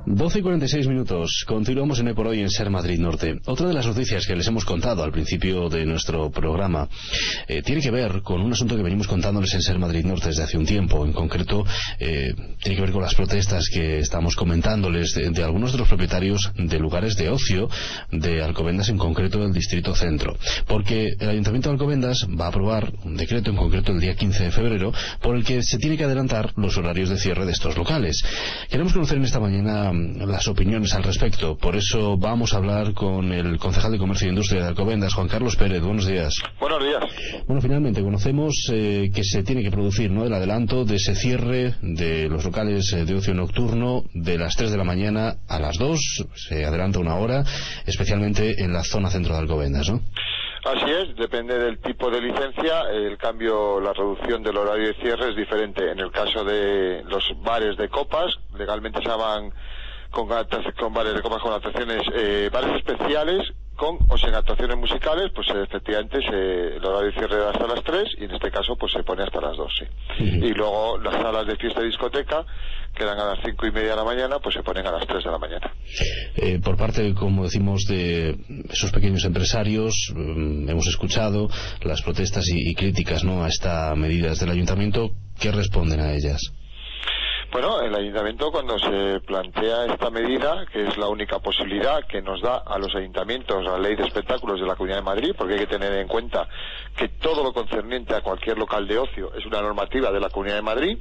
12:46. Continuamos en Por Hoy en Ser Madrid Norte. Otra de las noticias que les hemos contado al principio de nuestro programa tiene que ver con un asunto que venimos contándoles en Ser Madrid Norte desde hace un tiempo. En concreto, tiene que ver con las protestas que estamos comentándoles de algunos de los propietarios de lugares de ocio de Alcobendas, en concreto del Distrito Centro. Porque el Ayuntamiento de Alcobendas va a aprobar un decreto, en concreto el día 15 de febrero, por el que se tiene que adelantar los horarios de cierre de estos locales. Queremos conocer en esta mañana las opiniones al respecto. Por eso vamos a hablar con el concejal de Comercio e Industria de Alcobendas, Juan Carlos Pérez. Buenos días. Buenos días. Bueno, finalmente conocemos que se tiene que producir, ¿no?, el adelanto de ese cierre de los locales de ocio nocturno de las 3 de la mañana a las 2. Se adelanta una hora, especialmente en la zona centro de Alcobendas, ¿no? Así es, depende del tipo de licencia, el cambio, la reducción del horario de cierre es diferente. En el caso de los bares de copas, legalmente se llaman con bares de copas con actuaciones, bares especiales con o sin actuaciones musicales, pues efectivamente el horario de cierre hasta las 3 y en este caso pues se pone hasta las 2, sí. Y luego las salas de fiesta y discoteca, que eran a las 5:30 de la mañana, pues se ponen a las 3 de la mañana. Por parte, como decimos, de esos pequeños empresarios, hemos escuchado las protestas y críticas, ¿no?, a esta medida desde el Ayuntamiento. ¿Qué responden a ellas? Bueno, el Ayuntamiento, cuando se plantea esta medida, que es la única posibilidad que nos da a los ayuntamientos la Ley de Espectáculos de la Comunidad de Madrid, porque hay que tener en cuenta que todo lo concerniente a cualquier local de ocio es una normativa de la Comunidad de Madrid,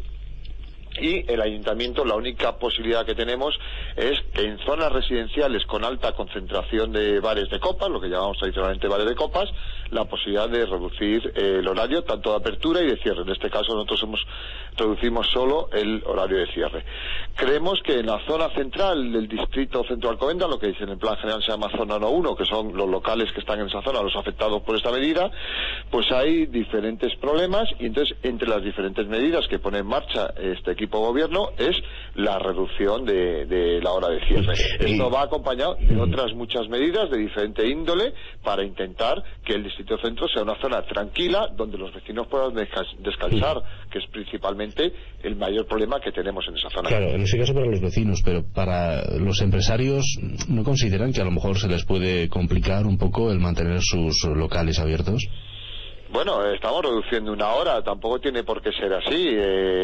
y el Ayuntamiento, la única posibilidad que tenemos es que en zonas residenciales con alta concentración de bares de copas, lo que llamamos tradicionalmente bares de copas, la posibilidad de reducir el horario tanto de apertura y de cierre. En este caso nosotros reducimos solo el horario de cierre. Creemos que en la zona central del Distrito Centro de Alcobendas, lo que en el plan general se llama zona 1, que son los locales que están en esa zona, los afectados por esta medida, pues hay diferentes problemas, y entonces entre las diferentes medidas que pone en marcha este equipo gobierno es la reducción de la hora de cierre. Esto va acompañado de otras muchas medidas de diferente índole para intentar que el Distrito Centro sea una zona tranquila donde los vecinos puedan descansar, que es principalmente el mayor problema que tenemos en esa zona. Claro, en ese caso para los vecinos, pero para los empresarios, ¿no consideran que a lo mejor se les puede complicar un poco el mantener sus locales abiertos? Bueno, estamos reduciendo una hora, tampoco tiene por qué ser así.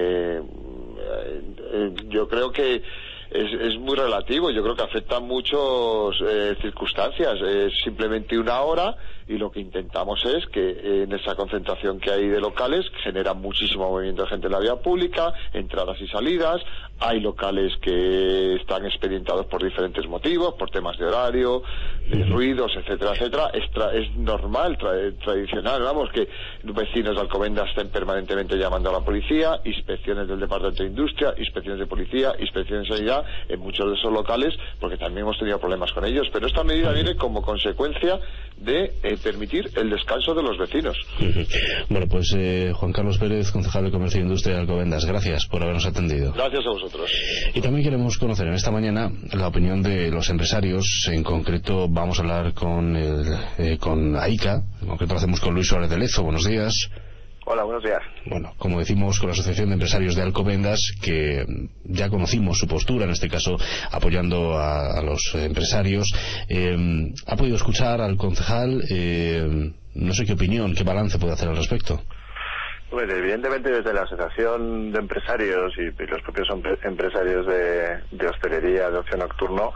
Yo creo que es muy relativo, yo creo que afecta muchas circunstancias. Es simplemente una hora, y lo que intentamos es que en esa concentración que hay de locales genera muchísimo movimiento de gente en la vía pública, entradas y salidas. Hay locales que están expedientados por diferentes motivos, por temas de horario, de ruidos, etcétera, etcétera. Es normal, tradicional, vamos, que vecinos de Alcobendas estén permanentemente llamando a la policía, inspecciones del Departamento de Industria, inspecciones de policía, inspecciones de sanidad en muchos de esos locales, porque también hemos tenido problemas con ellos. Pero esta medida viene como consecuencia de permitir el descanso de los vecinos. Bueno, pues Juan Carlos Pérez, concejal de Comercio e Industria de Alcobendas, gracias por habernos atendido. Gracias a vosotros. Y también queremos conocer en esta mañana la opinión de los empresarios. En concreto vamos a hablar con AICA, en concreto lo hacemos con Luis Suárez de Lezo. Buenos días. Hola, buenos días. Bueno, como decimos, con la Asociación de Empresarios de Alcobendas, que ya conocimos su postura, en este caso apoyando a los empresarios. ¿Ha podido escuchar al concejal? No sé qué opinión, qué balance puede hacer al respecto. Pues evidentemente desde la Asociación de Empresarios y los propios empresarios de hostelería, de ocio nocturno,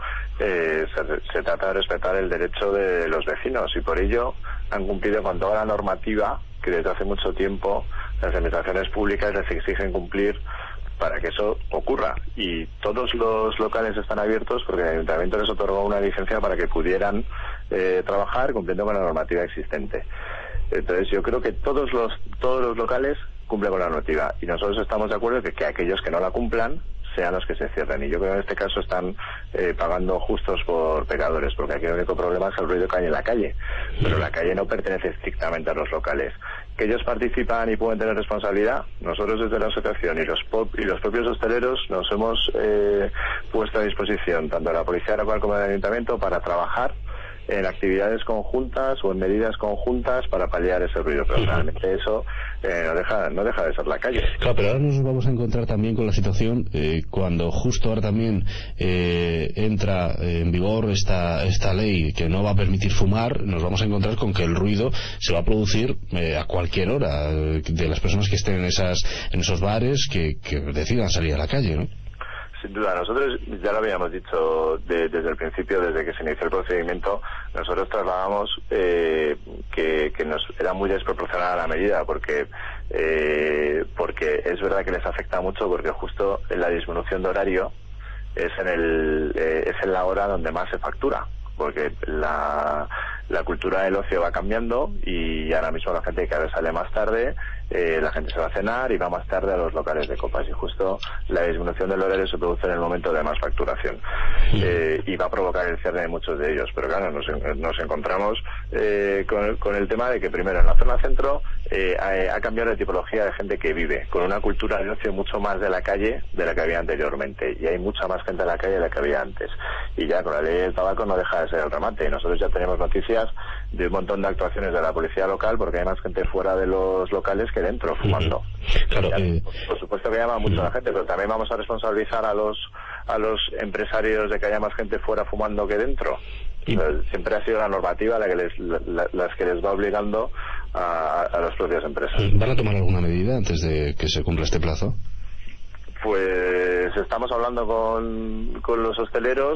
se trata de respetar el derecho de los vecinos, y por ello han cumplido con toda la normativa que desde hace mucho tiempo las administraciones públicas les exigen cumplir para que eso ocurra. Y todos los locales están abiertos porque el Ayuntamiento les otorgó una licencia para que pudieran trabajar cumpliendo con la normativa existente. Entonces yo creo que todos los locales cumplen con la normativa, y nosotros estamos de acuerdo que aquellos que no la cumplan sean los que se cierren, y yo creo que en este caso están pagando justos por pecadores, porque aquí el único problema es el ruido que hay en la calle, pero la calle no pertenece estrictamente a los locales. Que ellos participan y pueden tener responsabilidad, nosotros desde la asociación y los propios hosteleros nos hemos puesto a disposición tanto de la Policía Local como del Ayuntamiento para trabajar en actividades conjuntas o en medidas conjuntas para paliar ese ruido, pero realmente eso no deja de ser la calle. Claro, pero ahora nos vamos a encontrar también con la situación cuando justo ahora también entra en vigor esta ley que no va a permitir fumar, nos vamos a encontrar con que el ruido se va a producir a cualquier hora de las personas que estén en esos bares que decidan salir a la calle, ¿no? Sin duda, nosotros ya lo habíamos dicho desde el principio, desde que se inició el procedimiento, nosotros trasladamos que nos era muy desproporcionada la medida, porque es verdad que les afecta mucho, porque justo en la disminución de horario es en la hora donde más se factura, porque la cultura del ocio va cambiando y ahora mismo la gente cada vez sale más tarde, la gente se va a cenar y va más tarde a los locales de copas, y justo la disminución del horario se produce en el momento de más facturación y va a provocar el cierre de muchos de ellos. Pero claro, nos encontramos con el tema de que primero en la zona centro ha cambiado la tipología de gente que vive, con una cultura de ocio mucho más de la calle de la que había anteriormente, y hay mucha más gente en la calle de la que había antes, y ya con la ley del tabaco no deja de ser el remate. Nosotros ya tenemos noticias de un montón de actuaciones de la policía local, porque hay más gente fuera de los locales que dentro fumando. Claro, por supuesto que llama mucho a la gente, pero también vamos a responsabilizar a los empresarios de que haya más gente fuera fumando que dentro. Siempre ha sido la normativa las que les va obligando a las propias empresas. ¿Van a tomar alguna medida antes de que se cumpla este plazo? Pues estamos hablando con los hosteleros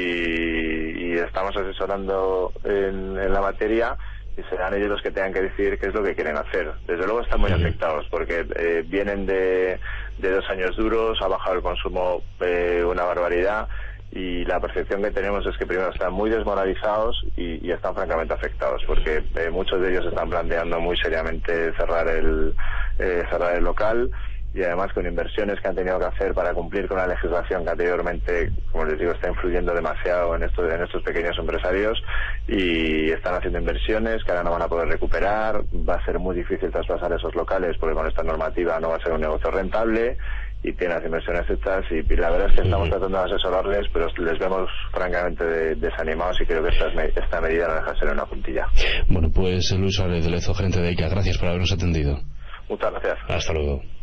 y estamos asesorando en la materia, y serán ellos los que tengan que decidir qué es lo que quieren hacer. Desde luego están muy afectados, porque vienen de 2 años duros, ha bajado el consumo una barbaridad, y la percepción que tenemos es que primero están muy desmoralizados y están francamente afectados, porque muchos de ellos están planteando muy seriamente cerrar el local, y además con inversiones que han tenido que hacer para cumplir con la legislación que anteriormente, como les digo, está influyendo demasiado en estos pequeños empresarios, y están haciendo inversiones que ahora no van a poder recuperar. Va a ser muy difícil traspasar esos locales, porque con esta normativa no va a ser un negocio rentable, y tienen las inversiones hechas, y la verdad es que estamos tratando de asesorarles, pero les vemos francamente desanimados, y creo que esta medida no deja de ser una puntilla. Bueno, pues Luis Suárez de Lezo, gerente de ICA, gracias por habernos atendido. Muchas gracias. Hasta luego.